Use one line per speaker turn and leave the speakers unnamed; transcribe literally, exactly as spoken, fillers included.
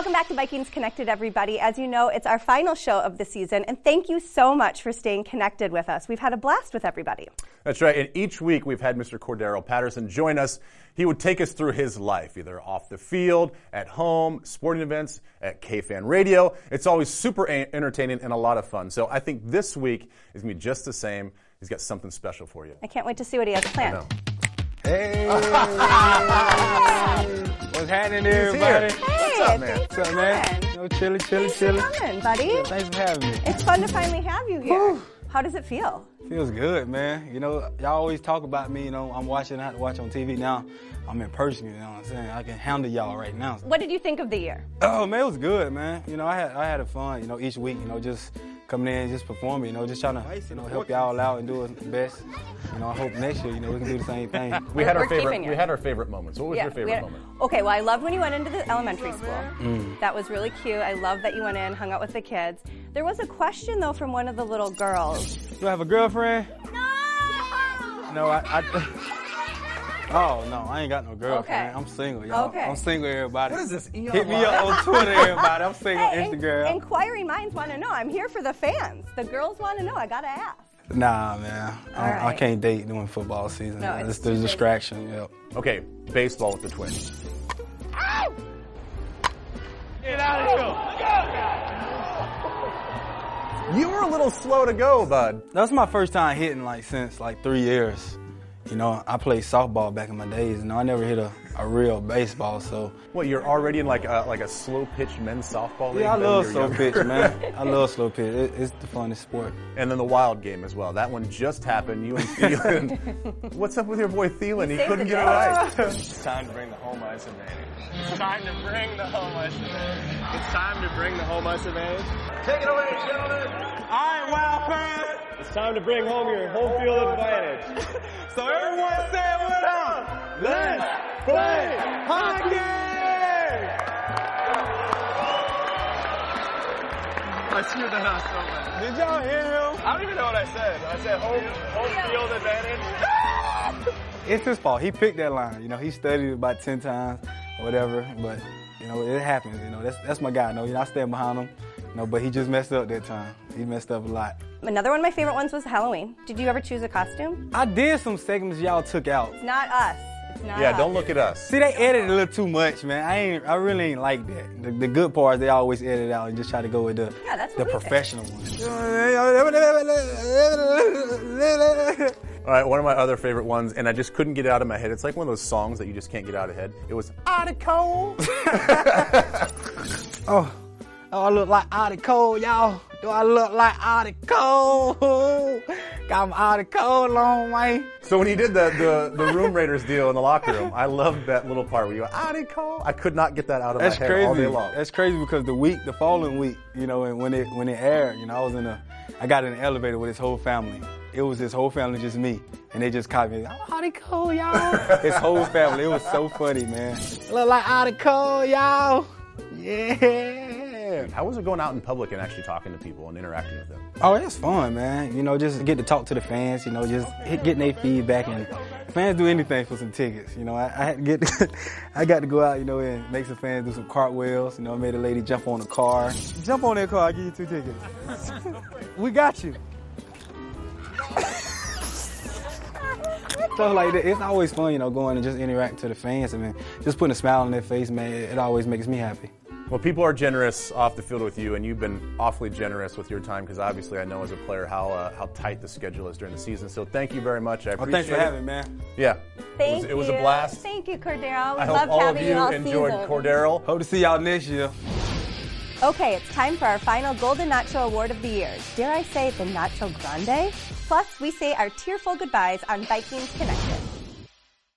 Welcome back to Vikings Connected, everybody. As you know, it's our final show of the season, and thank you so much for staying connected with us. We've had a blast with everybody.
That's right, and each week we've had Mister Cordero Patterson join us. He would take us through his life, either off the field, at home, sporting events, at K F A N Radio. It's always super entertaining and a lot of fun. So I think this week is going to be just the same. He's got something special for you.
I can't wait to see what he has planned.
I know.
Hey! What's happening, everybody?
Hey,
What's up, man?
thanks
What's up,
for
man?
coming.
You know, chilly, chilly,
Thanks
chilly.
for coming, buddy.
Yeah, thanks for having me.
It's fun to finally have you here. How does it feel?
Feels good, man. You know, y'all always talk about me. You know, I'm watching, I have to watch on T V now. I'm in person, you know what I'm saying? I can handle y'all right now.
What did you think of the year?
Oh, man, it was good, man. You know, I had I had a fun, you know, each week, you know, just coming in, just performing, you know, just trying to, you know, help y'all out and do it best. You know, I hope next year, you know, we can do the same thing.
We had
We're
our favorite.
keeping you.
We had our favorite moments. What was
Yeah,
your
we
favorite
had-
moment?
Okay, well, I loved when you went into the elementary school.
Mm.
That was really cute. I love that you went in, hung out with the kids. There was a question, though, from one of the little girls.
Do I have a girlfriend?
No!
No, I... I Oh, no, I ain't got no girlfriend.
Okay.
I'm single, y'all.
Okay.
I'm single, everybody.
What is this, Eon
Hit me
Live?
up on Twitter, everybody. I'm single
Hey,
on
in-
Instagram.
inquiring minds want to know. I'm here for the fans. The girls want to know. I got to ask.
Nah, man. I,
All right.
I can't date during football season.
No,
man.
it's
It's the
too busy.
distraction, yep.
Okay, baseball with the Twins.
Get out of here.
You were a little slow to go, bud.
That's my first time hitting, like, since, like, three years. You know, I played softball back in my days. You know, I never hit a, a real baseball, so.
What, you're already in like a like a slow pitch men's softball league?
Yeah, I
then
love
you're
slow
younger?
pitch, man. I love slow pitch. It, it's the funnest sport.
And then the wild game as well. That one just happened. You and Thielen. What's up with your boy Thielen? He
saved
couldn't
the
get it
day.
right.
It's time to bring the home ice advantage. It's time to bring the home ice advantage. It's time to bring the home ice advantage. Take it away, gentlemen.
All right, Wild fans.
It's time to bring home your home field advantage.
So everyone say it with us. Let's play hockey!
I screwed that up so bad.
Did y'all hear him?
I don't even know what I said. I said home, home field advantage.
It's his fault. He picked that line. You know, he studied it about ten times or whatever. But, you know, it happens. You know, that's that's my guy. No, you know, I stand behind him. You know, but he just messed up that time. He messed up a lot.
Another one of my favorite ones was Halloween. Did you ever choose a costume?
I did some segments y'all took out.
It's not us. It's not
Yeah,
us.
don't look at us.
See, they edited a little too much, man. I ain't. I really ain't like that. The, the good parts they always edit out and just try to go with the
Yeah, that's
the
what we did.
professional ones.
All right, one of my other favorite ones, and I just couldn't get it out of my head. It's like one of those songs that you just can't get out of head. It was Article.
Oh, oh, I look like Article, y'all. Do I look like Article? Got my Article on, man.
So when you did the, the, the Room Raiders deal in the locker room, I loved that little part where you go, Article. I could not get that out of
That's
my head
crazy.
all day long.
That's crazy because the week, the following week, you know, and when it when it aired, you know, I was in a, I got in an elevator with his whole family. It was his whole family, just me, and they just caught me. Oh, Article, y'all. His whole family. It was so funny, man. Look like Article, y'all. Yeah.
How was it going out in public and actually talking to people and interacting with them?
Oh, it's fun, man. You know, just get to talk to the fans, you know, just hit, getting their feedback. And fans do anything for some tickets. You know, I, I had to get, I got to go out, you know, and make some fans do some cartwheels. You know, I made a lady jump on the car. Jump on that car, I'll give you two tickets. We got you. Stuff like that. It's always fun, you know, going and just interacting to the fans. I mean, just putting a smile on their face, man, it always makes me happy.
Well, people are generous off the field with you, and you've been awfully generous with your time because obviously I know as a player how uh, how tight the schedule is during the season. So thank you very much. I
Oh,
appreciate
thanks for
it.
having me, man.
Yeah.
Thank
it was, it was
you.
a blast.
Thank you, Cordero. We
I
loved
hope all of
having
you
all
enjoyed
season.
Cordero.
Hope to see y'all next year.
Okay, it's time for our final Golden Nacho Award of the year. Dare I say the Nacho Grande? Plus, we say our tearful goodbyes on Vikings Connected.